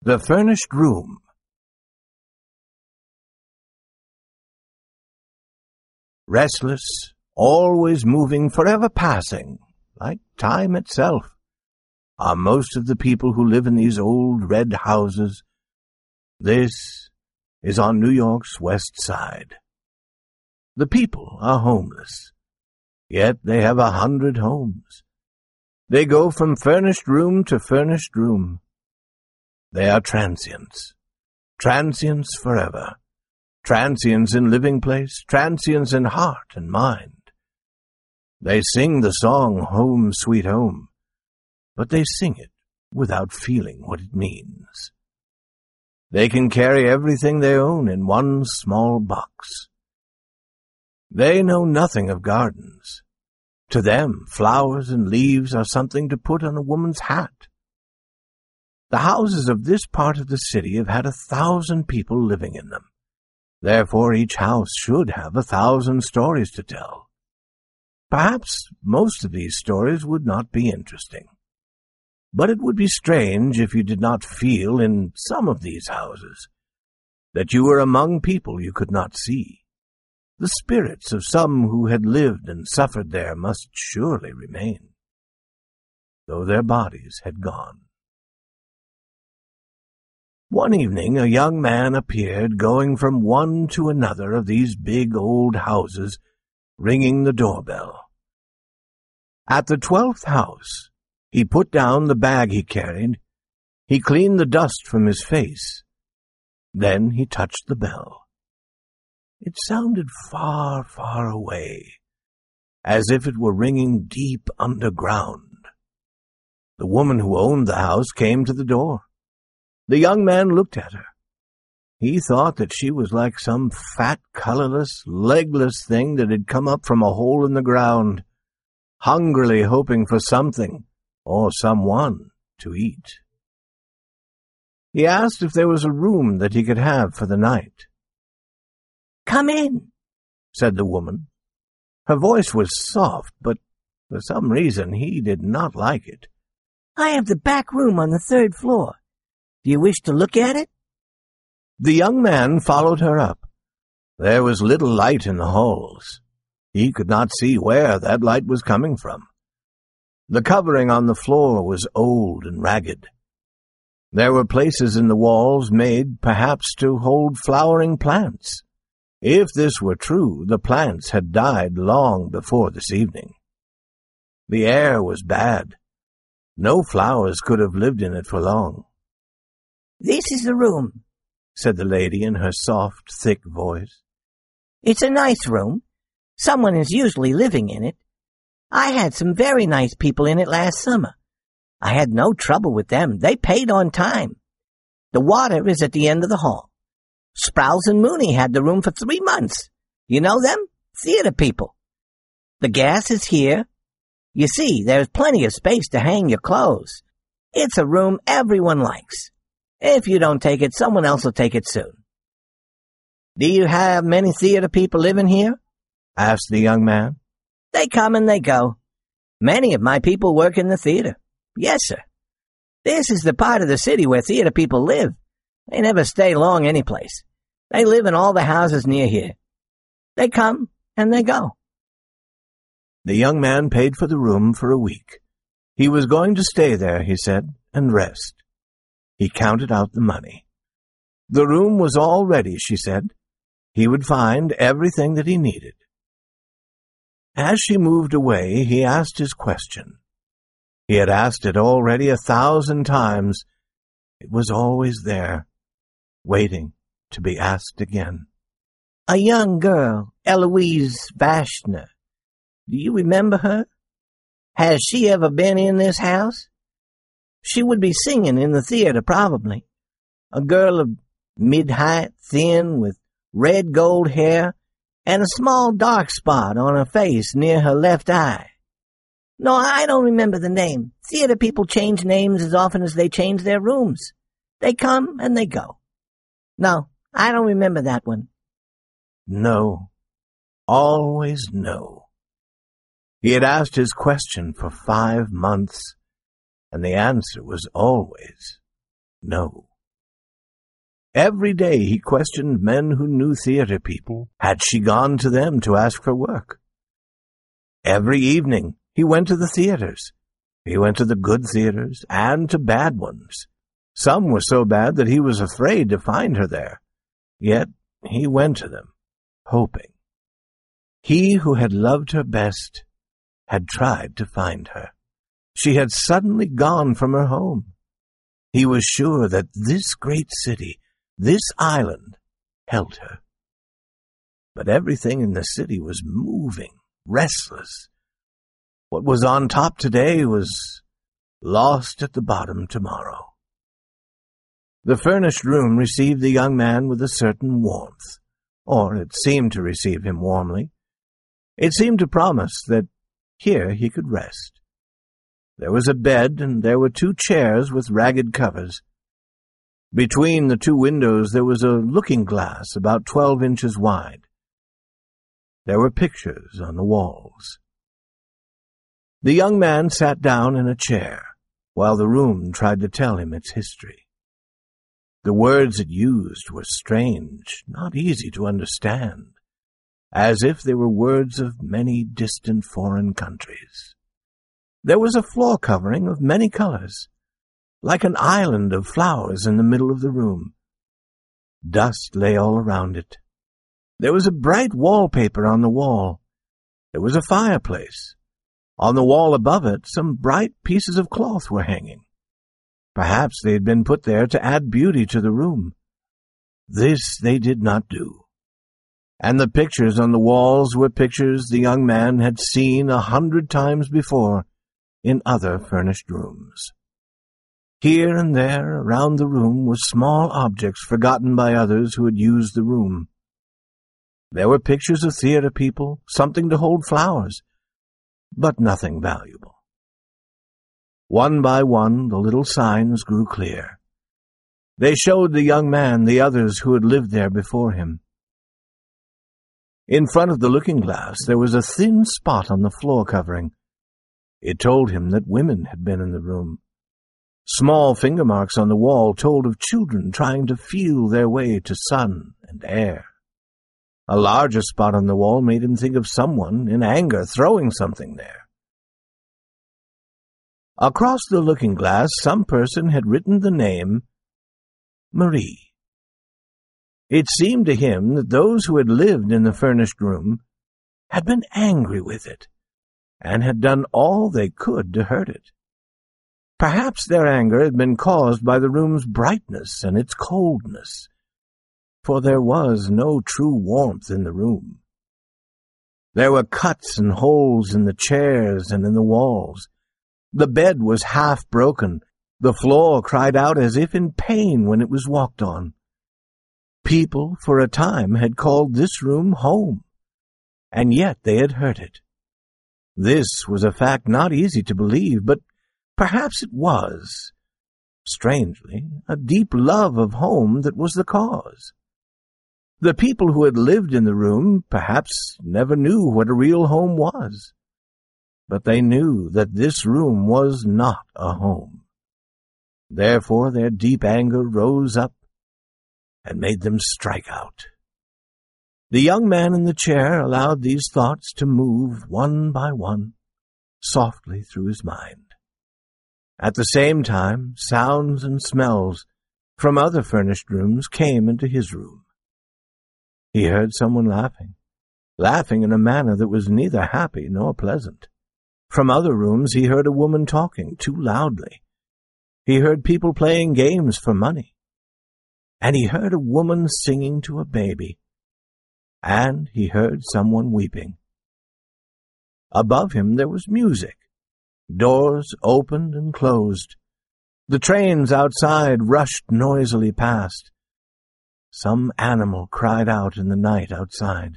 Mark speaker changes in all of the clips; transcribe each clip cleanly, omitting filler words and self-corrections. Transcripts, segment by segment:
Speaker 1: The Furnished Room. Restless, always moving, forever passing, like time itself, are most of the people who live in these old red houses. This is on New York's West Side. The people are homeless, yet they have 100 homes. They go from furnished room to furnished room. They are transients, transients forever, transients in living place, transients in heart and mind. They sing the song Home Sweet Home, but they sing it without feeling what it means. They can carry everything they own in one small box. They know nothing of gardens. To them, flowers and leaves are something to put on a woman's hat. The houses of this part of the city have had 1,000 people living in them. Therefore, each house should have 1,000 stories to tell. Perhaps most of these stories would not be interesting. But it would be strange if you did not feel in some of these houses that you were among people you could not see. The spirits of some who had lived and suffered there must surely remain, though their bodies had gone. One evening a young man appeared going from one to another of these big old houses, ringing the doorbell. At the 12th house, he put down the bag he carried. He cleaned the dust from his face. Then he touched the bell. It sounded far, far away, as if it were ringing deep underground. The woman who owned the house came to the door. The young man looked at her. He thought that she was like some fat, colorless, legless thing that had come up from a hole in the ground, hungrily hoping for something or someone to eat. He asked if there was a room that he could have for the night. "Come in," said the woman. Her voice was soft, but for some reason he did not like it. "I have the back room on the 3rd floor. Do you wish to look at it?" The young man followed her up. There was little light in the halls. He could not see where that light was coming from. The covering on the floor was old and ragged. There were places in the walls made, perhaps, to hold flowering plants. If this were true, the plants had died long before this evening. The air was bad. No flowers could have lived in it for long. "This is the room," said the lady in her soft, thick voice. "It's a nice room. Someone is usually living in it. I had some very nice people in it last summer. I had no trouble with them. They paid on time. The water is at the end of the hall. Sprouse and Mooney had the room for 3 months. You know them? Theater people. The gas is here. You see, there's plenty of space to hang your clothes. It's a room everyone likes. If you don't take it, someone else will take it soon." "Do you have many theater people living here?" asked the young man. "They come and they go. Many of my people work in the theater. Yes, sir. This is the part of the city where theater people live. They never stay long any place. They live in all the houses near here. They come and they go." The young man paid for the room for a week. He was going to stay there, he said, and rest. He counted out the money. The room was all ready, she said. He would find everything that he needed. As she moved away, he asked his question. He had asked it already 1,000 times. It was always there, waiting to be asked again. "A young girl, Eloise Vashner. Do you remember her? Has she ever been in this house? She would be singing in the theater, probably. A girl of mid-height, thin, with red gold hair, and a small dark spot on her face near her left eye. No, I don't remember the name. Theater people change names as often as they change their rooms. They come and they go. No, I don't remember that one." No. Always no. He had asked his question for 5 months, and the answer was always no. Every day he questioned men who knew theater people. Had she gone to them to ask for work? Every evening he went to the theaters. He went to the good theaters and to bad ones. Some were so bad that he was afraid to find her there. Yet he went to them, hoping. He who had loved her best had tried to find her. She had suddenly gone from her home. He was sure that this great city, this island, held her. But everything in the city was moving, restless. What was on top today was lost at the bottom tomorrow. The furnished room received the young man with a certain warmth, or it seemed to receive him warmly. It seemed to promise that here he could rest. There was a bed, and there were 2 chairs with ragged covers. Between the 2 windows there was a looking-glass about 12 inches wide. There were pictures on the walls. The young man sat down in a chair, while the room tried to tell him its history. The words it used were strange, not easy to understand, as if they were words of many distant foreign countries. There was a floor covering of many colors, like an island of flowers in the middle of the room. Dust lay all around it. There was a bright wallpaper on the wall. There was a fireplace. On the wall above it, some bright pieces of cloth were hanging. Perhaps they had been put there to add beauty to the room. This they did not do. And the pictures on the walls were pictures the young man had seen 100 times before in other furnished rooms. Here and there around the room were small objects forgotten by others who had used the room. There were pictures of theater people, something to hold flowers, but nothing valuable. One by one, the little signs grew clear. They showed the young man the others who had lived there before him. In front of the looking-glass there was a thin spot on the floor covering. It told him that women had been in the room. Small finger marks on the wall told of children trying to feel their way to sun and air. A larger spot on the wall made him think of someone, in anger, throwing something there. Across the looking-glass, some person had written the name Marie. It seemed to him that those who had lived in the furnished room had been angry with it, and had done all they could to hurt it. Perhaps their anger had been caused by the room's brightness and its coldness, for there was no true warmth in the room. There were cuts and holes in the chairs and in the walls. The bed was half broken. The floor cried out as if in pain when it was walked on. People, for a time, had called this room home, and yet they had hurt it. This was a fact not easy to believe, but perhaps it was, strangely, a deep love of home that was the cause. The people who had lived in the room perhaps never knew what a real home was, but they knew that this room was not a home. Therefore their deep anger rose up and made them strike out. The young man in the chair allowed these thoughts to move one by one, softly through his mind. At the same time, sounds and smells from other furnished rooms came into his room. He heard someone laughing in a manner that was neither happy nor pleasant. From other rooms he heard a woman talking too loudly. He heard people playing games for money. And he heard a woman singing to a baby. And he heard someone weeping. Above him there was music. Doors opened and closed. The trains outside rushed noisily past. Some animal cried out in the night outside.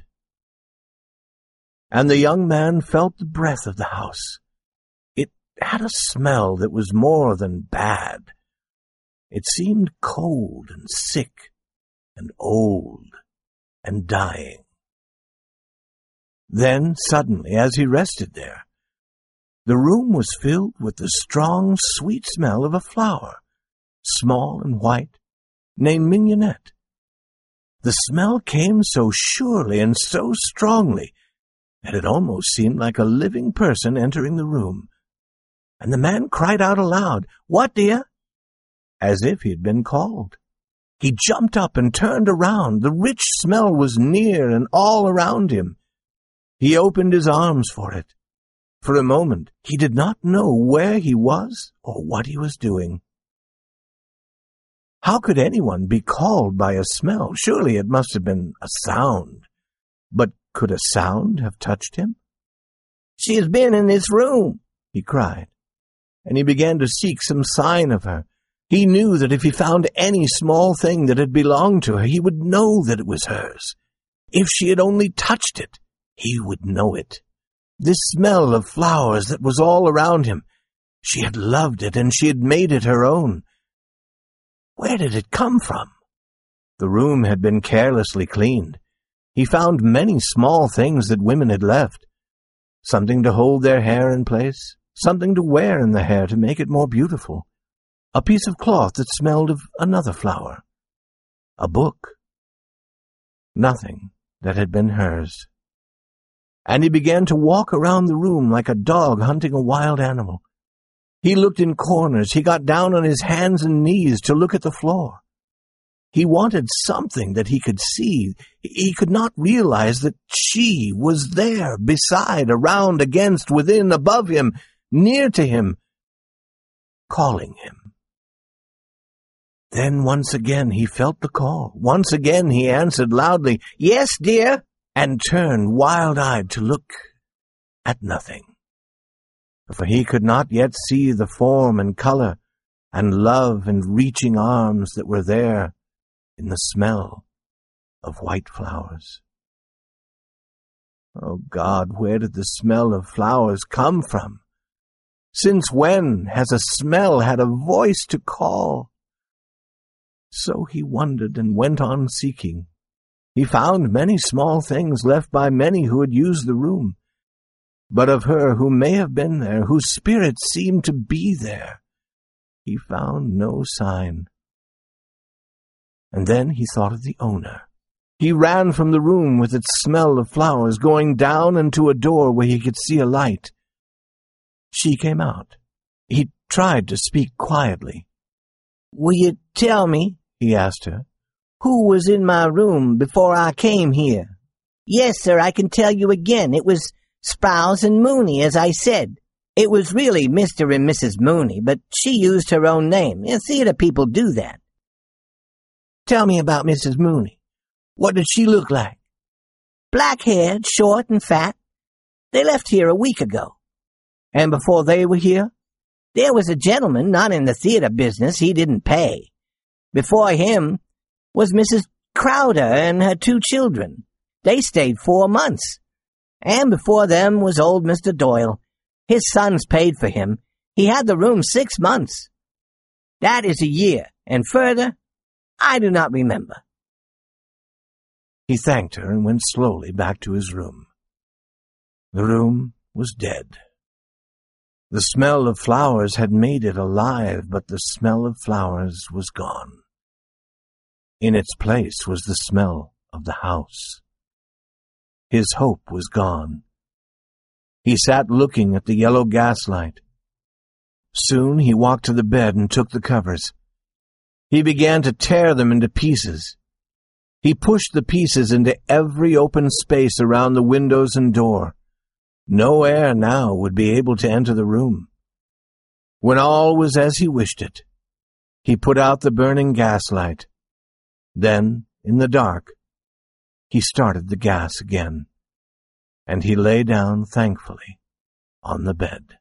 Speaker 1: And the young man felt the breath of the house. It had a smell that was more than bad. It seemed cold and sick and old and dying. Then, suddenly, as he rested there, the room was filled with the strong, sweet smell of a flower, small and white, named Mignonette. The smell came so surely and so strongly that it almost seemed like a living person entering the room. And the man cried out aloud, "What, dear?" as if he had been called. He jumped up and turned around. The rich smell was near and all around him. He opened his arms for it. For a moment, he did not know where he was or what he was doing. How could anyone be called by a smell? Surely it must have been a sound. But could a sound have touched him? "She has been in this room," he cried, and he began to seek some sign of her. He knew that if he found any small thing that had belonged to her, he would know that it was hers. If she had only touched it, he would know it. This smell of flowers that was all around him, she had loved it and she had made it her own. Where did it come from? The room had been carelessly cleaned. He found many small things that women had left. Something to hold their hair in place, something to wear in the hair to make it more beautiful, a piece of cloth that smelled of another flower, a book. Nothing that had been hers. And he began to walk around the room like a dog hunting a wild animal. He looked in corners. He got down on his hands and knees to look at the floor. He wanted something that he could see. He could not realize that she was there, beside, around, against, within, above him, near to him, calling him. Then once again he felt the call. Once again he answered loudly, "Yes, dear," and turned wild-eyed to look at nothing. For he could not yet see the form and color and love and reaching arms that were there in the smell of white flowers. Oh God, where did the smell of flowers come from? Since when has a smell had a voice to call? So he wondered and went on seeking. He found many small things left by many who had used the room. But of her who may have been there, whose spirit seemed to be there, he found no sign. And then he thought of the owner. He ran from the room with its smell of flowers, going down and to a door where he could see a light. She came out. He tried to speak quietly. "Will you tell me," he asked her, "who was in my room before I came here?" "Yes, sir, I can tell you again. It was Sprowls and Mooney, as I said. It was really Mr. and Mrs. Mooney, but she used her own name. Theater people do that." "Tell me about Mrs. Mooney. What did she look like?" "Black-haired, short and fat. They left here a week ago." "And before they were here?" "There was a gentleman, not in the theater business. He didn't pay. Before him was Mrs. Crowder and her 2 children. They stayed 4 months. And before them was old Mr. Doyle. His sons paid for him. He had the room 6 months. That is a year, and further, I do not remember." He thanked her and went slowly back to his room. The room was dead. The smell of flowers had made it alive, but the smell of flowers was gone. In its place was the smell of the house. His hope was gone. He sat looking at the yellow gaslight. Soon he walked to the bed and took the covers. He began to tear them into pieces. He pushed the pieces into every open space around the windows and door. No air now would be able to enter the room. When all was as he wished it, he put out the burning gaslight. Then, in the dark, he started the gas again, and he lay down thankfully on the bed.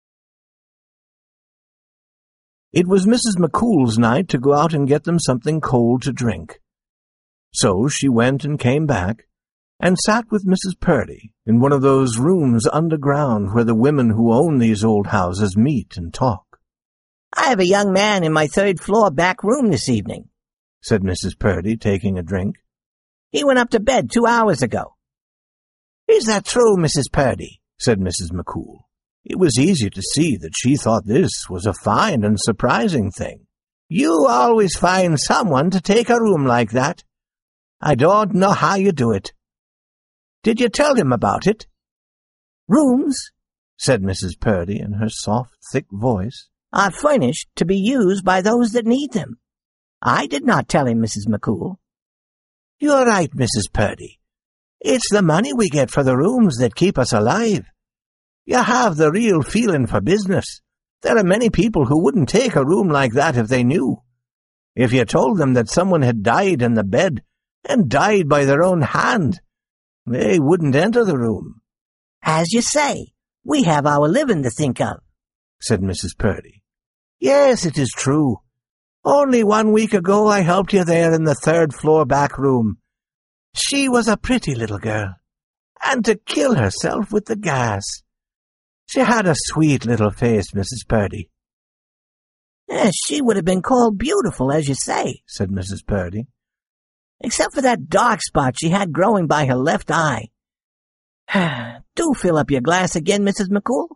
Speaker 1: It was Mrs. McCool's night to go out and get them something cold to drink. So she went and came back and sat with Mrs. Purdy in one of those rooms underground where the women who own these old houses meet and talk. "I have a young man in my 3rd-floor back room this evening," said Mrs. Purdy, taking a drink. "He went up to bed 2 hours ago." "Is that true, Mrs. Purdy?" said Mrs. McCool. It was easy to see that she thought this was a fine and surprising thing. You always find someone to take a room like that. I don't know how you do it. Did you tell him about it?"
Speaker 2: "Rooms,"
Speaker 1: said Mrs. Purdy in her soft, thick voice,
Speaker 2: "are furnished to be used by those that need them. I did not tell him, Mrs. McCool."
Speaker 1: "You're right, Mrs. Purdy. It's the money we get for the rooms that keep us alive. You have the real feeling for business. There are many people who wouldn't take a room like that if they knew. If you told them that someone had died in the bed, and died by their own hand, they wouldn't enter the room."
Speaker 2: "As you say, we have our living to think of,"
Speaker 1: said Mrs. Purdy. "Yes, it is true. Only 1 week ago I helped you there in the 3rd-floor back room. She was a pretty little girl, and to kill herself with the gas. She had a sweet little face, Mrs. Purdy."
Speaker 2: "Yes, she would have been called beautiful, as you say,"
Speaker 1: said Mrs. Purdy,
Speaker 2: "except for that dark spot she had growing by her left eye. Do fill up your glass again, Mrs. McCool."